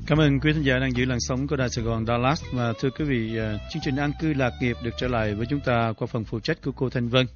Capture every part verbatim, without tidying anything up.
Cảm ơn quý thính giả đang giữ làn sóng của Đài Sài Gòn Dallas. Và thưa quý vị, chương trình An cư lạc nghiệp được trở lại với chúng ta qua phần phụ trách của cô Thanh Vân.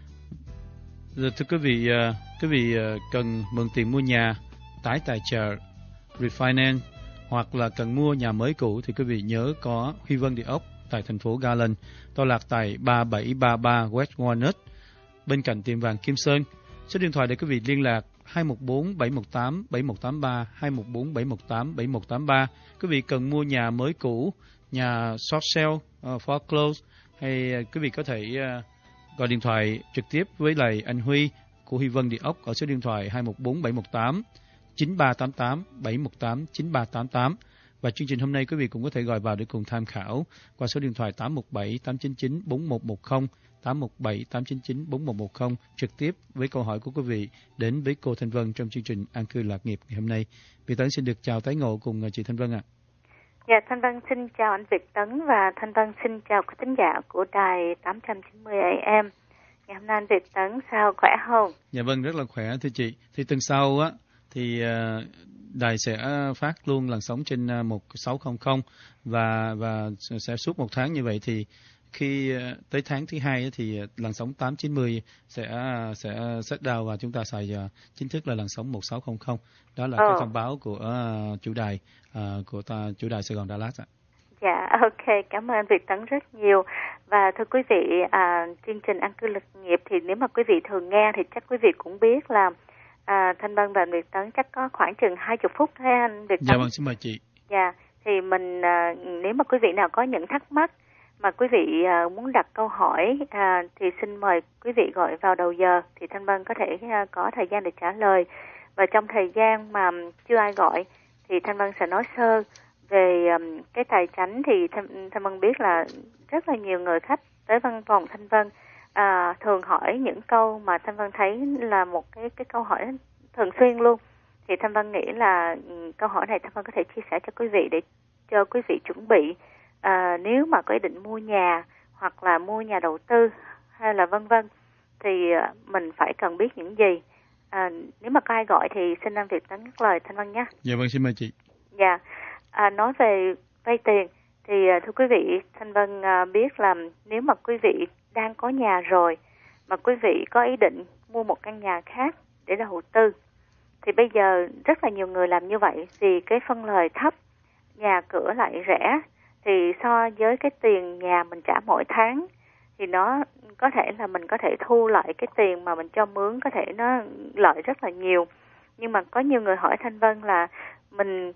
Thưa quý vị, quý vị cần mượn tiền mua nhà, tái tài trợ, refinance hoặc là cần mua nhà mới cũ thì quý vị nhớ có Huy Vân Địa ốc tại thành phố Garland, tọa lạc tại ba bảy ba ba West Walnut, bên cạnh tiệm vàng Kim Sơn. Số điện thoại để quý vị liên lạc hai một bốn bảy một tám bảy một tám ba, hai một bốn bảy một tám bảy một tám ba. Quý vị cần mua nhà mới cũ, nhà short sale, uh, foreclose, hay quý vị có thể uh, gọi điện thoại trực tiếp với lại anh Huy của Huy Vân Địa ốc ở số điện thoại hai một bốn bảy một tám chín ba tám tám bảy một tám chín ba tám tám. Và chương trình hôm nay quý vị cũng có thể gọi vào để cùng tham khảo qua số điện thoại tám một bảy tám chín chín bốn một một không, tám một bảy tám chín chín bốn một một không, trực tiếp với câu hỏi của quý vị đến với cô Thanh Vân trong chương trình An cư lạc nghiệp ngày hôm nay. Việt Tấn xin được chào tái ngộ cùng chị Thanh Vân ạ. Dạ, Thanh Vân xin chào anh Việt Tấn và Thanh Vân xin chào quý thính giả của đài tám trăm chín mươi A M. Ngày hôm nay anh Việt Tấn sao, khỏe không? Dạ vâng, rất là khỏe thưa chị. Thì tuần sau á thì uh, đài sẽ phát luôn làn sóng trên một sáu không không và và sẽ suốt một tháng như vậy. Thì khi tới tháng thứ hai thì làn sóng tám chín mươi sẽ sẽ set down và chúng ta xài chính thức là làn sóng một sáu không không. Đó là oh. cái thông báo của uh, chủ đài uh, của ta, chủ đài Sài Gòn Dallas ạ. Dạ, ok, cảm ơn Việt Tấn rất nhiều. Và thưa quý vị, à, chương trình An cư lạc nghiệp thì nếu mà quý vị thường nghe thì chắc quý vị cũng biết là à, Thanh Vân và Việt Tấn chắc có khoảng chừng hai mươi phút thôi anh Việt Tấn. Dạ vâng, xin mời chị. Dạ, thì mình à, nếu mà quý vị nào có những thắc mắc mà quý vị à, muốn đặt câu hỏi à, thì xin mời quý vị gọi vào đầu giờ thì Thanh Vân có thể à, có thời gian để trả lời. Và trong thời gian mà chưa ai gọi thì Thanh Vân sẽ nói sơ về um, cái tài chánh. Thì Thanh, Thanh Vân biết là rất là nhiều người khách tới văn phòng Thanh Vân à, thường hỏi những câu mà Thanh Vân thấy là một cái cái câu hỏi thường xuyên luôn. Thì Thanh Vân nghĩ là um, câu hỏi này Thanh Vân có thể chia sẻ cho quý vị để cho quý vị chuẩn bị à, nếu mà có ý định mua nhà hoặc là mua nhà đầu tư hay là vân vân thì uh, mình phải cần biết những gì. À, nếu mà có ai gọi thì xin anh Việt Tấn ngắt lời Thanh Vân nhé. Dạ vâng, xin mời chị. Dạ, à, nói về vay tiền thì thưa quý vị, Thanh Vân à, biết là nếu mà quý vị đang có nhà rồi mà quý vị có ý định mua một căn nhà khác để đầu tư thì bây giờ rất là nhiều người làm như vậy vì cái phân lời thấp, nhà cửa lại rẻ, thì so với cái tiền nhà mình trả mỗi tháng thì nó có thể là mình có thể thu lại cái tiền mà mình cho mướn, có thể nó lợi rất là nhiều. Nhưng mà có nhiều người hỏi Thanh Vân là mình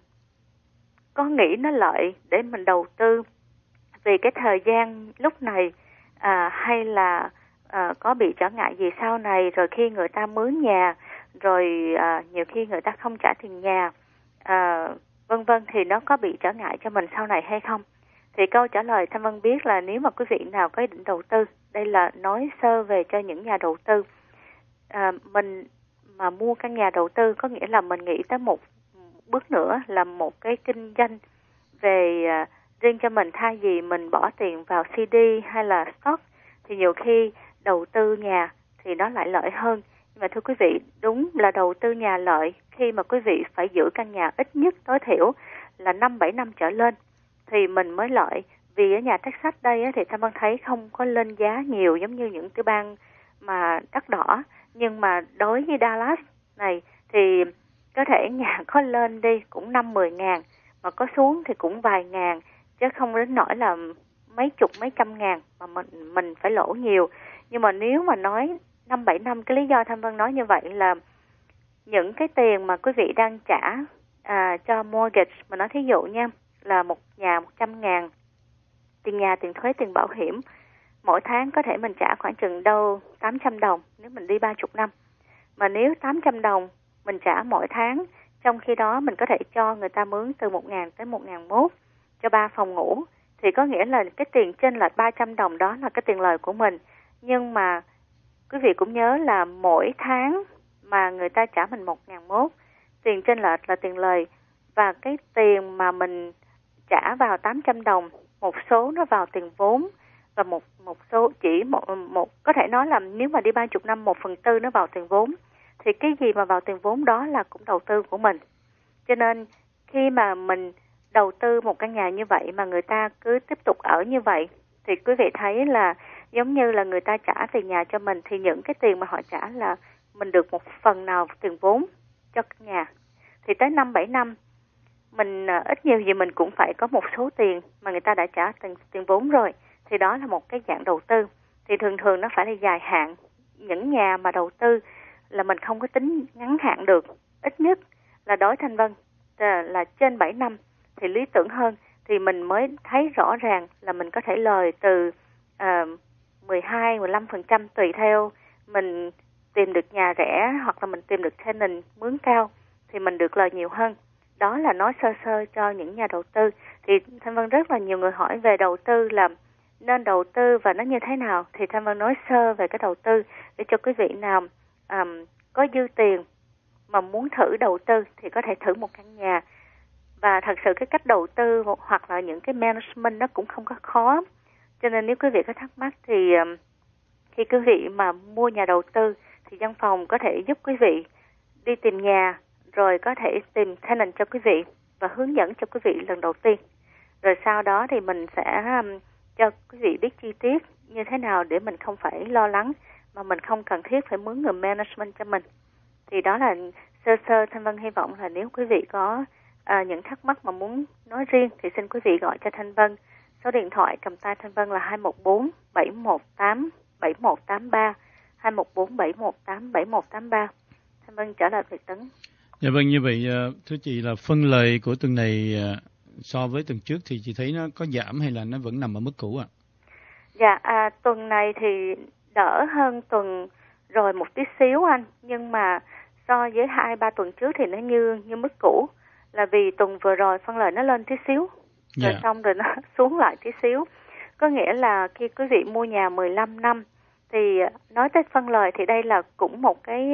có nghĩ nó lợi để mình đầu tư vì cái thời gian lúc này à, hay là à, có bị trở ngại gì sau này, rồi khi người ta mướn nhà rồi à, nhiều khi người ta không trả tiền nhà à, vân vân thì nó có bị trở ngại cho mình sau này hay không? Thì câu trả lời Thanh Vân biết là nếu mà quý vị nào có ý định đầu tư, đây là nói sơ về cho những nhà đầu tư, à, mình mà mua căn nhà đầu tư có nghĩa là mình nghĩ tới một bước nữa là một cái kinh doanh về uh, riêng cho mình, thay vì mình bỏ tiền vào xê đê hay là stock thì nhiều khi đầu tư nhà thì nó lại lợi hơn. Nhưng mà thưa quý vị, đúng là đầu tư nhà lợi khi mà quý vị phải giữ căn nhà ít nhất tối thiểu là năm bảy năm trở lên thì mình mới lợi. Vì ở nhà Texas đây á, thì Thanh Vân thấy không có lên giá nhiều giống như những cái bang mà đắt đỏ, nhưng mà đối với Dallas này thì có thể nhà có lên đi cũng năm mười ngàn, mà có xuống thì cũng vài ngàn, chứ không đến nỗi là mấy chục mấy trăm ngàn mà mình mình phải lỗ nhiều. Nhưng mà nếu mà nói năm bảy năm, cái lý do Thanh Vân nói như vậy là những cái tiền mà quý vị đang trả à, cho mortgage, mà nói thí dụ nha, là một nhà một trăm ngàn, tiền nhà, tiền thuế, tiền bảo hiểm, mỗi tháng có thể mình trả khoảng chừng đâu tám trăm đồng nếu mình đi ba mươi năm. Mà nếu tám trăm đồng mình trả mỗi tháng, trong khi đó mình có thể cho người ta mướn từ một ngàn tới một ngàn mốt cho ba phòng ngủ, thì có nghĩa là cái tiền chênh lệch ba trăm đồng đó là cái tiền lời của mình. Nhưng mà quý vị cũng nhớ là mỗi tháng mà người ta trả mình một ngàn mốt, tiền chênh lệch là tiền lời, và cái tiền mà mình trả vào tám trăm đồng, một số nó vào tiền vốn và một một số chỉ một một có thể nói là nếu mà đi ba mươi năm, một phần tư nó vào tiền vốn. Thì cái gì mà vào tiền vốn đó là cũng đầu tư của mình. Cho nên khi mà mình đầu tư một căn nhà như vậy mà người ta cứ tiếp tục ở như vậy, thì quý vị thấy là giống như là người ta trả tiền nhà cho mình, thì những cái tiền mà họ trả là mình được một phần nào tiền vốn cho căn nhà. Thì tới năm bảy năm, mình ít nhiều gì mình cũng phải có một số tiền mà người ta đã trả tiền, tiền vốn rồi. Thì đó là một cái dạng đầu tư. Thì thường thường nó phải là dài hạn. Những nhà mà đầu tư là mình không có tính ngắn hạn được. Ít nhất là đối Thanh Vân là trên bảy năm thì lý tưởng hơn. Thì mình mới thấy rõ ràng là mình có thể lời từ uh, mười hai đến mười lăm phần trăm tùy theo mình tìm được nhà rẻ hoặc là mình tìm được tenant mướn cao thì mình được lời nhiều hơn. Đó là nói sơ sơ cho những nhà đầu tư. Thì Thanh Vân rất là nhiều người hỏi về đầu tư là nên đầu tư và nó như thế nào. Thì Thanh Vân nói sơ về cái đầu tư để cho quý vị nào um, có dư tiền mà muốn thử đầu tư thì có thể thử một căn nhà. Và thật sự cái cách đầu tư hoặc là những cái management nó cũng không có khó. Cho nên nếu quý vị có thắc mắc thì um, khi quý vị mà mua nhà đầu tư thì văn phòng có thể giúp quý vị đi tìm nhà, rồi có thể tìm tenant cho quý vị và hướng dẫn cho quý vị lần đầu tiên. Rồi sau đó thì mình sẽ um, cho quý vị biết chi tiết như thế nào để mình không phải lo lắng mà mình không cần thiết phải mướn người management cho mình. Thì đó là sơ sơ. Thanh Vân hy vọng là nếu quý vị có uh, những thắc mắc mà muốn nói riêng thì xin quý vị gọi cho Thanh Vân. Số điện thoại cầm tay Thanh Vân là hai một bốn bảy một tám bảy một tám ba, hai một bốn bảy một tám bảy một tám ba. Thanh Vân trở lại Việt Tấn. Dạ vâng, như vậy thưa chị là phân lời của tuần này so với tuần trước thì chị thấy nó có giảm hay là nó vẫn nằm ở mức cũ ạ? À? Dạ, à, tuần này thì đỡ hơn tuần rồi một tí xíu anh, nhưng mà so với hai ba tuần trước thì nó như như mức cũ, là vì tuần vừa rồi phân lời nó lên tí xíu, rồi yeah. xong rồi nó xuống lại tí xíu. Có nghĩa là khi quý vị mua nhà mười lăm năm thì nói tới phân lời thì đây là cũng một cái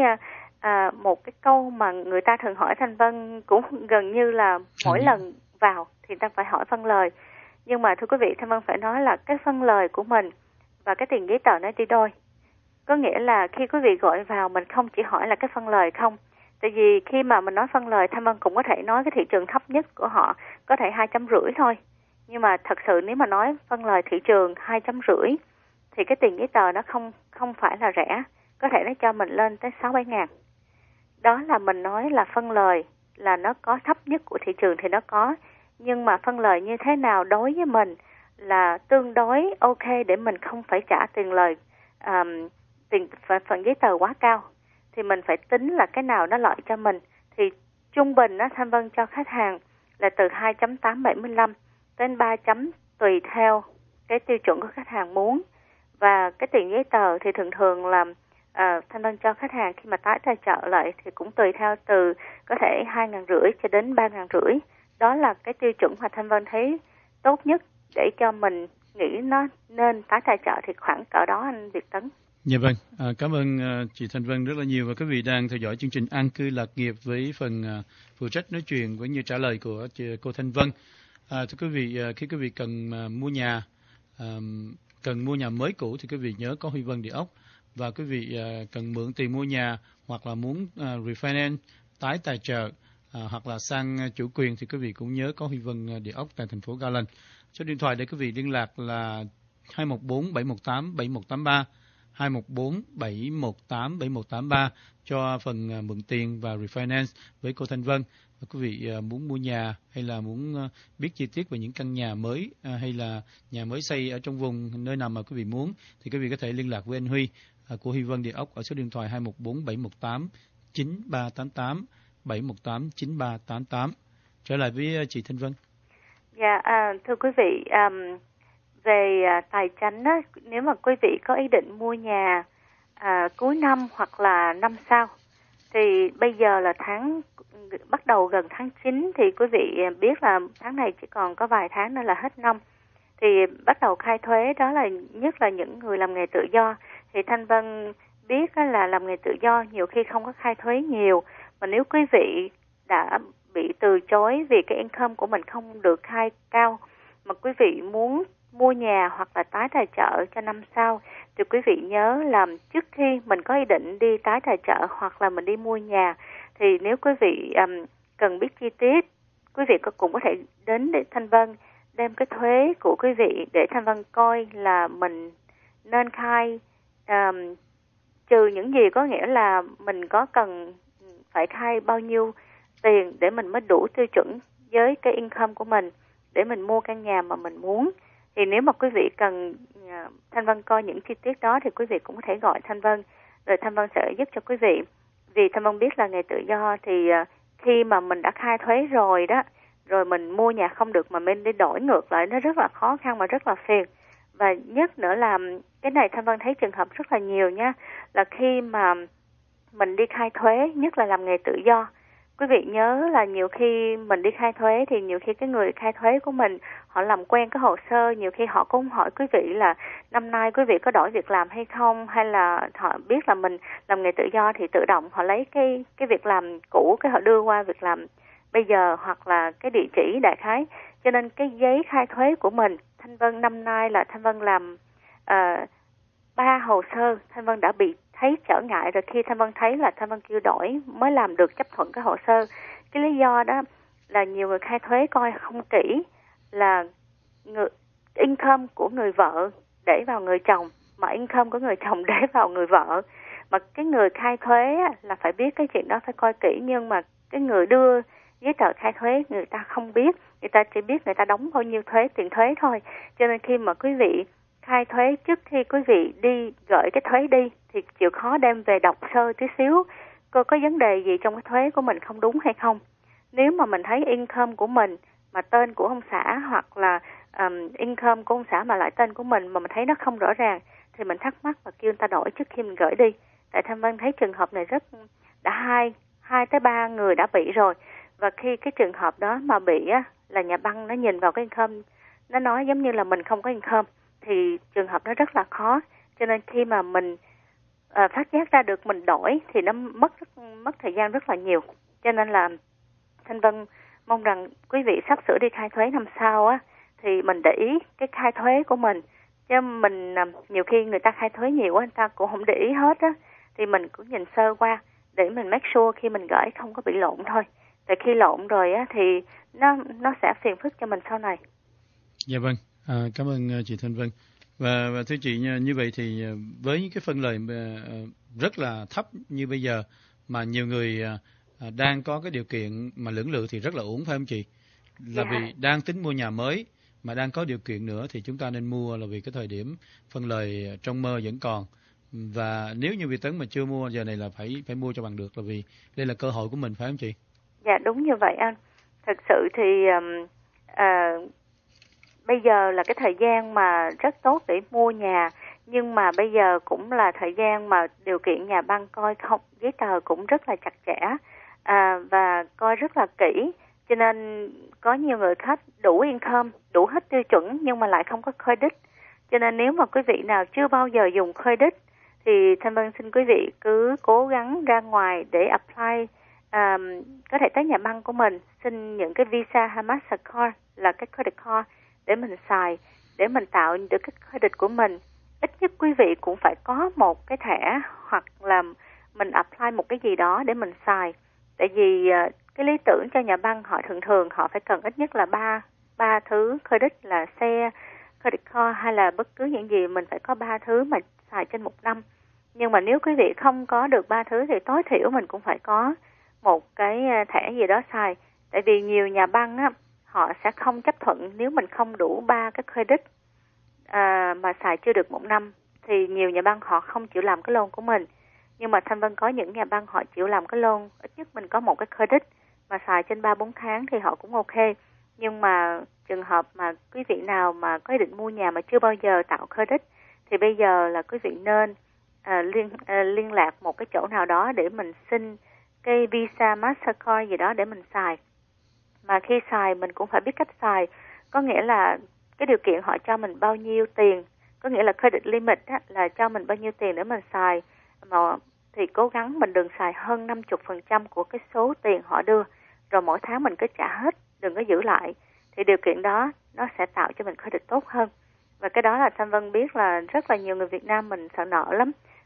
à, một cái câu mà người ta thường hỏi Thanh Vân cũng gần như là mỗi ừ. lần vào thì ta phải hỏi phân lời. Nhưng mà thưa quý vị, Thanh Vân phải nói là cái phân lời của mình và cái tiền giấy tờ nó đi đôi. Có nghĩa là khi quý vị gọi vào mình không chỉ hỏi là cái phân lời không. Tại vì khi mà mình nói phân lời, Thanh Vân cũng có thể nói cái thị trường thấp nhất của họ có thể hai trăm rưỡi thôi. Nhưng mà thật sự nếu mà nói phân lời thị trường hai trăm rưỡi thì cái tiền giấy tờ nó không không phải là rẻ. Có thể nó cho mình lên tới sáu bảy ngàn. Đó là mình nói là phân lời là nó có thấp nhất của thị trường thì nó có. Nhưng mà phân lời như thế nào đối với mình là tương đối ok để mình không phải trả tiền lời, um, tiền phần giấy tờ quá cao. Thì mình phải tính là cái nào nó lợi cho mình. Thì trung bình đó, Thanh Vân cho khách hàng là từ hai chấm tám bảy lăm đến ba chấm tùy theo cái tiêu chuẩn của khách hàng muốn. Và cái tiền giấy tờ thì thường thường là uh, Thanh Vân cho khách hàng khi mà tái tài trợ lại thì cũng tùy theo từ có thể hai ngàn rưỡi cho đến ba ngàn rưỡi. Đó là cái tiêu chuẩn mà Thanh Vân thấy tốt nhất để cho mình nghĩ nó nên tái tài trợ thì khoảng cỡ đó anh Việt Tấn. Dạ vâng, à, cảm ơn uh, chị Thanh Vân rất là nhiều và quý vị đang theo dõi chương trình An cư lạc nghiệp với phần uh, phụ trách nói chuyện cũng như trả lời của chị, cô Thanh Vân. À, thưa quý vị, uh, khi quý vị cần uh, mua nhà, um, cần mua nhà mới cũ thì quý vị nhớ có Huy Vân Địa ốc, và quý vị uh, cần mượn tiền mua nhà hoặc là muốn uh, refinance, tái tài trợ uh, hoặc là sang uh, chủ quyền thì quý vị cũng nhớ có Huy Vân uh, Địa ốc tại thành phố Garland. Số điện thoại để quý vị liên lạc là hai một bốn bảy một tám bảy một tám ba, hai một bốn bảy một tám bảy một tám ba cho phần uh, mượn tiền và refinance với cô Thanh Vân. Và quý vị uh, muốn mua nhà hay là muốn uh, biết chi tiết về những căn nhà mới uh, hay là nhà mới xây ở trong vùng nơi nào mà quý vị muốn thì quý vị có thể liên lạc với anh Huy uh, của Huy Vân Địa ốc ở số điện thoại hai một bốn bảy một tám chín ba tám tám bảy một tám chín ba tám tám. Trở lại với uh, chị Thanh Vân. Dạ, à, thưa quý vị, um, về à, tài chính á, nếu mà quý vị có ý định mua nhà à, cuối năm hoặc là năm sau thì bây giờ là tháng bắt đầu gần tháng chín thì quý vị biết là tháng này chỉ còn có vài tháng nữa là hết năm thì bắt đầu khai thuế. Đó là nhất là những người làm nghề tự do. Thì Thanh Vân biết là làm nghề tự do nhiều khi không có khai thuế nhiều, mà nếu quý vị đã bị từ chối vì cái income của mình không được khai cao mà quý vị muốn mua nhà hoặc là tái tài trợ cho năm sau thì quý vị nhớ là trước khi mình có ý định đi tái tài trợ hoặc là mình đi mua nhà thì nếu quý vị um, cần biết chi tiết quý vị cũng có thể đến để Thanh Vân đem cái thuế của quý vị để Thanh Vân coi là mình nên khai um, trừ những gì, có nghĩa là mình có cần phải khai bao nhiêu tiền để mình mới đủ tiêu chuẩn với cái income của mình để mình mua căn nhà mà mình muốn. Thì nếu mà quý vị cần uh, Thanh Vân coi những chi tiết đó thì quý vị cũng có thể gọi Thanh Vân, rồi Thanh Vân sẽ giúp cho quý vị. Vì Thanh Vân biết là nghề tự do thì uh, khi mà mình đã khai thuế rồi đó, rồi mình mua nhà không được mà mình đi đổi ngược lại, nó rất là khó khăn và rất là phiền. Và nhất nữa là cái này Thanh Vân thấy trường hợp rất là nhiều nha, là khi mà mình đi khai thuế, nhất là làm nghề tự do, quý vị nhớ là nhiều khi mình đi khai thuế thì nhiều khi cái người khai thuế của mình họ làm quen cái hồ sơ, nhiều khi họ cũng hỏi quý vị là năm nay quý vị có đổi việc làm hay không, hay là họ biết là mình làm nghề tự do thì tự động họ lấy cái cái việc làm cũ cái họ đưa qua việc làm bây giờ, hoặc là cái địa chỉ đại khái. Cho nên cái giấy khai thuế của mình, Thanh Vân năm nay là Thanh Vân làm uh, ba hồ sơ, Thanh Vân đã bị thấy trở ngại rồi. Khi Thanh Vân thấy là Thanh Vân kêu đổi mới làm được chấp thuận cái hồ sơ. Cái lý do đó là nhiều người khai thuế coi không kỹ là người, income của người vợ để vào người chồng, mà income của người chồng để vào người vợ. Mà cái người khai thuế là phải biết cái chuyện đó, phải coi kỹ, nhưng mà cái người đưa giấy tờ khai thuế người ta không biết, người ta chỉ biết người ta đóng bao nhiêu thuế, tiền thuế thôi. Cho nên khi mà quý vị khai thuế, trước khi quý vị đi gửi cái thuế đi thì chịu khó đem về đọc sơ tí xíu coi có vấn đề gì trong cái thuế của mình không đúng hay không. Nếu mà mình thấy income của mình mà tên của ông xã, hoặc là um, income của ông xã mà lại tên của mình mà mình thấy nó không rõ ràng, thì mình thắc mắc và kêu người ta đổi trước khi mình gửi đi. Tại Thanh Vân thấy trường hợp này rất đã hai hai tới ba người đã bị rồi. Và khi cái trường hợp đó mà bị á, là nhà băng nó nhìn vào cái income, nó nói giống như là mình không có income, thì trường hợp nó rất là khó. Cho nên khi mà mình uh, phát giác ra được mình đổi thì nó mất mất thời gian rất là nhiều. Cho nên là Thanh Vân mong rằng quý vị sắp sửa đi khai thuế năm sau á, thì mình để ý cái khai thuế của mình. Chứ mình uh, nhiều khi người ta khai thuế nhiều quá, người ta cũng không để ý hết á, thì mình cũng nhìn sơ qua để mình make sure khi mình gửi không có bị lộn thôi. Tại khi lộn rồi á thì nó nó sẽ phiền phức cho mình sau này. Dạ vâng, à, cảm ơn chị Thanh Vân. Và, và thưa chị, như vậy thì với những cái phân lời rất là thấp như bây giờ mà nhiều người đang có cái điều kiện mà lưỡng lự thì rất là uổng, phải không chị? Là dạ. Vì đang tính mua nhà mới mà đang có điều kiện nữa thì chúng ta nên mua, là vì cái thời điểm phân lời trong mơ vẫn còn. Và nếu như Việt Tấn mà chưa mua giờ này là phải phải mua cho bằng được, là vì đây là cơ hội của mình, phải không chị? Dạ đúng như vậy anh. Thật sự thì um, uh, bây giờ là cái thời gian mà rất tốt để mua nhà, nhưng mà bây giờ cũng là thời gian mà điều kiện nhà băng coi không, giấy tờ cũng rất là chặt chẽ à, và coi rất là kỹ. Cho nên có nhiều người khách đủ income, đủ hết tiêu chuẩn nhưng mà lại không có credit. Cho nên nếu mà quý vị nào chưa bao giờ dùng credit thì Thanh Vân xin quý vị cứ cố gắng ra ngoài để apply. Um, có thể tới nhà băng của mình xin những cái Visa hay Mastercard là cái credit card để mình xài, để mình tạo được cái credit của mình. Ít nhất quý vị cũng phải có một cái thẻ hoặc là mình apply một cái gì đó để mình xài. Tại vì uh, cái lý tưởng cho nhà băng họ thường thường họ phải cần ít nhất là ba ba thứ credit, là xe, credit card hay là bất cứ những gì, mình phải có ba thứ mà xài trên một năm. Nhưng mà nếu quý vị không có được ba thứ thì tối thiểu mình cũng phải có một cái thẻ gì đó xài. Tại vì nhiều nhà băng á, họ sẽ không chấp thuận nếu mình không đủ ba cái credit à, mà xài chưa được một năm, thì nhiều nhà băng họ không chịu làm cái loan của mình. Nhưng mà Thanh Vân có những nhà băng họ chịu làm cái loan, ít nhất mình có một cái credit mà xài trên ba bốn tháng thì họ cũng ok. Nhưng mà trường hợp mà quý vị nào mà có ý định mua nhà mà chưa bao giờ tạo credit thì bây giờ là quý vị nên à, liên à, liên lạc một cái chỗ nào đó để mình xin cái Visa, Mastercard gì đó để mình xài. Mà khi xài mình cũng phải biết cách xài, có nghĩa là cái điều kiện họ cho mình bao nhiêu tiền, có nghĩa là credit limit á, là cho mình bao nhiêu tiền để mình xài, mà thì cố gắng mình đừng xài hơn năm mươi phần trăm của cái số tiền họ đưa, rồi mỗi tháng mình cứ trả hết, đừng có giữ lại, thì điều kiện đó nó sẽ tạo cho mình credit tốt hơn. Và cái đó là Thanh Vân biết là rất là nhiều người Việt Nam mình sợ nợ lắm,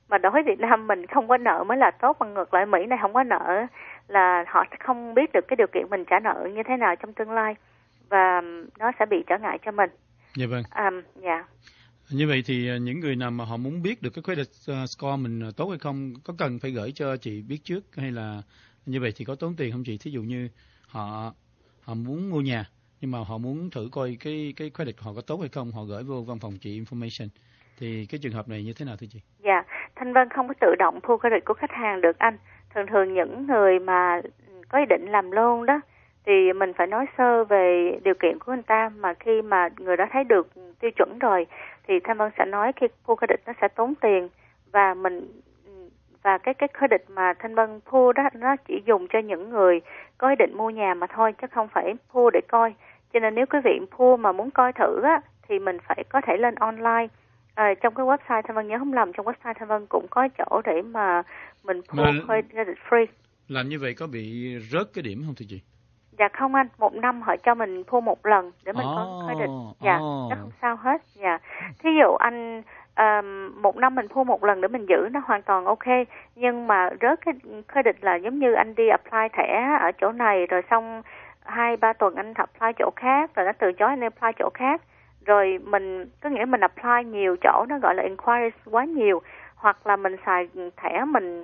mà đối với Việt Nam mình không có nợ mới là tốt, mà ngược lại Mỹ này không có nợ là họ sẽ không biết được cái điều kiện mình trả nợ như thế nào trong tương lai, và nó sẽ bị trở ngại cho mình. Dạ vâng. À, dạ. Như vậy thì những người nào mà họ muốn biết được cái credit score mình tốt hay không, có cần phải gửi cho chị biết trước, hay là như vậy thì có tốn tiền không chị? Thí dụ như họ họ muốn mua nhà nhưng mà họ muốn thử coi cái cái credit họ có tốt hay không, họ gửi vô văn phòng chị information, thì cái trường hợp này như thế nào thưa chị? Dạ, Thanh Vân không có tự động pull credit của khách hàng được anh. Thường thường những người mà có ý định làm loan đó thì mình phải nói sơ về điều kiện của người ta, mà khi mà người đó thấy được tiêu chuẩn rồi thì Thanh Vân sẽ nói khi pull credit nó sẽ tốn tiền, và mình và cái cái credit mà Thanh Vân pull đó nó chỉ dùng cho những người có ý định mua nhà mà thôi, chứ không phải pull để coi. Cho nên nếu quý vị pull mà muốn coi thử á thì mình phải có thể lên online. À, trong cái website Thanh Vân nhớ không lầm, trong website Thanh Vân cũng có chỗ để mà mình pull mà credit free. Làm như vậy có bị rớt cái điểm không thưa chị? Dạ không anh, một năm họ cho mình pull một lần để mình oh, có credit. Dạ, oh. Nó không sao hết. Dạ. Thí dụ anh um, một năm mình pull một lần để mình giữ, nó hoàn toàn ok. Nhưng mà rớt cái credit là giống như anh đi apply thẻ ở chỗ này, rồi xong hai ba tuần anh apply chỗ khác, rồi nó từ chối anh apply chỗ khác. Rồi mình, có nghĩa mình apply nhiều chỗ, nó gọi là inquiries quá nhiều, hoặc là mình xài thẻ mình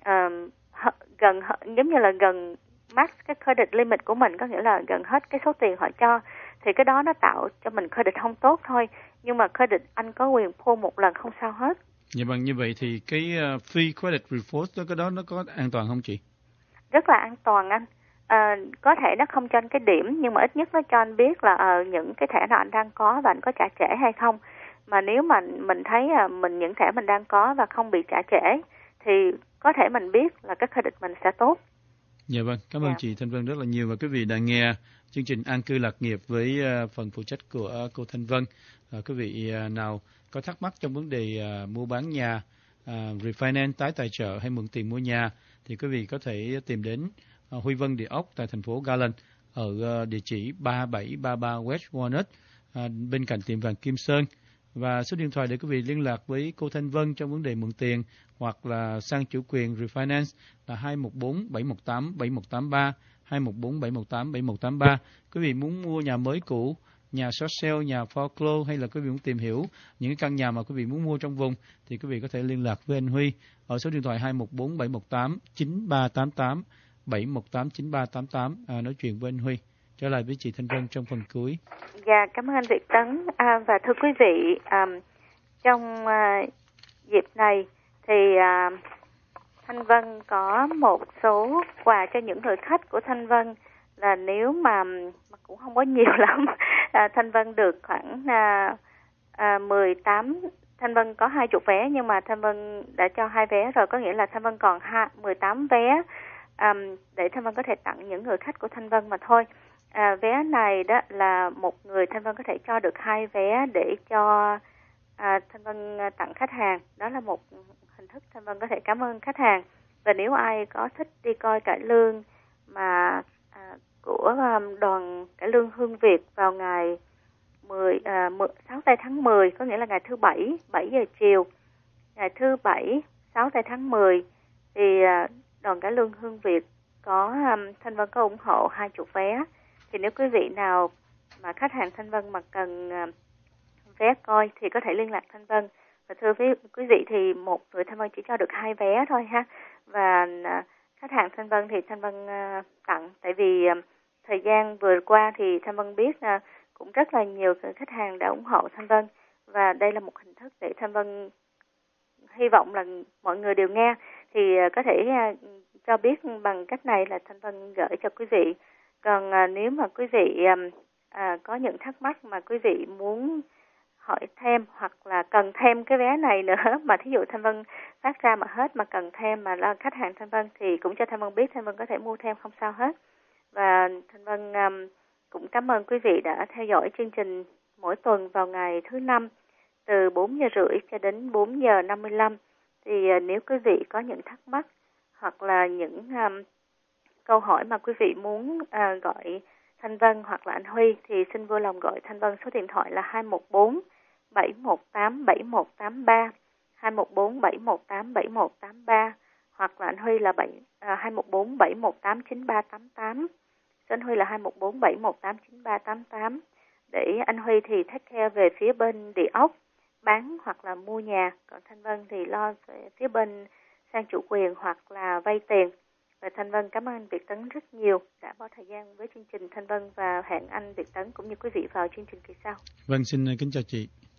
uh, gần, giống như là gần max cái credit limit của mình, có nghĩa là gần hết cái số tiền họ cho, thì cái đó nó tạo cho mình credit không tốt thôi. Nhưng mà credit anh có quyền pull một lần không sao hết. Dạ bằng như vậy thì cái uh, free credit report đó, cái đó nó có an toàn không chị? Rất là an toàn anh. À, có thể nó không cho anh cái điểm, nhưng mà ít nhất nó cho anh biết là uh, những cái thẻ nào anh đang có và anh có trả trễ hay không. Mà nếu mà mình thấy uh, mình những thẻ mình đang có và không bị trả trễ thì có thể mình biết là cái credit mình sẽ tốt. Dạ vâng, cảm ơn yeah. chị Thanh Vân rất là nhiều, và quý vị đã nghe chương trình An cư lạc nghiệp với uh, phần phụ trách của uh, cô Thanh Vân. Uh, quý vị uh, nào có thắc mắc trong vấn đề uh, mua bán nhà, uh, refinance, tái tài trợ hay mượn tiền mua nhà, thì quý vị có thể tìm đến uh, Huy Vân Địa ốc tại thành phố Garland ở uh, địa chỉ ba bảy ba ba West Walnut, uh, bên cạnh tiệm vàng Kim Sơn. Và số điện thoại để quý vị liên lạc với cô Thanh Vân trong vấn đề mượn tiền hoặc là sang chủ quyền refinance là hai một bốn bảy một tám bảy một tám ba, hai một bốn bảy một tám bảy một tám ba. Quý vị muốn mua nhà mới cũ, nhà short sale, nhà foreclose, hay là quý vị muốn tìm hiểu những căn nhà mà quý vị muốn mua trong vùng, thì quý vị có thể liên lạc với anh Huy ở số điện thoại hai một bốn bảy một tám chín ba tám tám, bảy một tám chín ba tám tám, à, nói chuyện với anh Huy. Trở lại với chị Thanh Vân trong phần cuối. Dạ, cảm ơn anh Việt Tấn. À, và thưa quý vị, à, trong à, dịp này thì à, Thanh Vân có một số quà cho những người khách của Thanh Vân, là nếu mà, mà cũng không có nhiều lắm. À, Thanh Vân được khoảng à, à, mười tám, Thanh Vân có hai chục vé, nhưng mà Thanh Vân đã cho hai vé rồi, có nghĩa là Thanh Vân còn hai, mười tám vé à, để Thanh Vân có thể tặng những người khách của Thanh Vân mà thôi. À, vé này đó là một người Thanh Vân có thể cho được hai vé để cho à, Thanh Vân tặng khách hàng. Đó là một hình thức Thanh Vân có thể cảm ơn khách hàng. Và nếu ai có thích đi coi cải lương mà à, của um, đoàn cải lương Hương Việt vào ngày mười, à, sáu tây tháng mười, có nghĩa là ngày thứ bảy, bảy giờ chiều, ngày thứ bảy sáu tây tháng mười, thì à, đoàn cải lương Hương Việt có um, Thanh Vân có ủng hộ hai chục vé. Thì nếu quý vị nào mà khách hàng Thanh Vân mà cần uh, vé coi thì có thể liên lạc Thanh Vân. Và thưa với quý vị thì một người Thanh Vân chỉ cho được hai vé thôi ha. Và uh, khách hàng Thanh Vân thì Thanh Vân uh, tặng, tại vì uh, thời gian vừa qua thì Thanh Vân biết uh, cũng rất là nhiều khách hàng đã ủng hộ Thanh Vân, và đây là một hình thức để Thanh Vân hy vọng là mọi người đều nghe, thì uh, có thể uh, cho biết bằng cách này là Thanh Vân gửi cho quý vị. Còn à, nếu mà quý vị à, à, có những thắc mắc mà quý vị muốn hỏi thêm, hoặc là cần thêm cái vé này nữa mà thí dụ Thanh Vân phát ra mà hết mà cần thêm mà là khách hàng Thanh Vân, thì cũng cho Thanh Vân biết, Thanh Vân có thể mua thêm không sao hết. Và Thanh Vân à, cũng cảm ơn quý vị đã theo dõi chương trình mỗi tuần vào ngày thứ năm từ bốn giờ rưỡi cho đến bốn giờ năm mươi lăm. Thì à, nếu quý vị có những thắc mắc hoặc là những à, câu hỏi mà quý vị muốn à, gọi Thanh Vân hoặc là anh Huy, thì xin vui lòng gọi Thanh Vân số điện thoại là hai một bốn bảy một tám bảy một tám ba, hai một bốn bảy một tám bảy một tám ba, hoặc là anh Huy là bảy à, hai một bốn bảy một tám chín ba tám tám. Số anh Huy là hai một bốn bảy một tám chín ba tám tám. Để anh Huy thì take care về phía bên địa ốc, bán hoặc là mua nhà, còn Thanh Vân thì lo về phía bên sang chủ quyền hoặc là vay tiền. Và Thanh Vân cảm ơn anh Việt Tấn rất nhiều đã bỏ thời gian với chương trình Thanh Vân, và hẹn anh Việt Tấn cũng như quý vị vào chương trình kỳ sau. Vâng, xin kính chào chị.